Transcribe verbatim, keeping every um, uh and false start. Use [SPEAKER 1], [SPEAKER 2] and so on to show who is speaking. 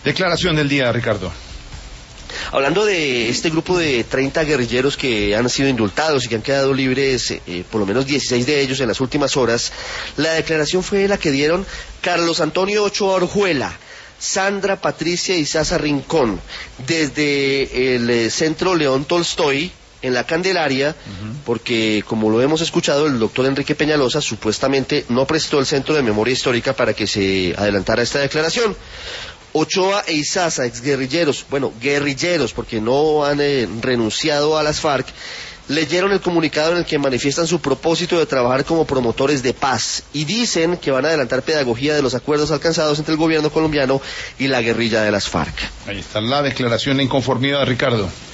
[SPEAKER 1] Declaración del día, Ricardo.
[SPEAKER 2] Hablando de este grupo de treinta guerrilleros que han sido indultados y que han quedado libres, eh, por lo menos dieciséis de ellos en las últimas horas, la declaración fue la que dieron Carlos Antonio Ochoa Orjuela, Sandra Patricia Izaza Rincón, desde el eh, Centro León Tolstoy, en la Candelaria, uh-huh. porque como lo hemos escuchado, el doctor Enrique Peñalosa supuestamente no prestó el Centro de Memoria Histórica para que se adelantara esta declaración. Ochoa e Izaza, exguerrilleros, bueno, guerrilleros, porque no han eh, renunciado a las FARC, leyeron el comunicado en el que manifiestan su propósito de trabajar como promotores de paz y dicen que van a adelantar pedagogía de los acuerdos alcanzados entre el gobierno colombiano y la guerrilla de las FARC.
[SPEAKER 1] Ahí está la declaración de inconformidad, Ricardo.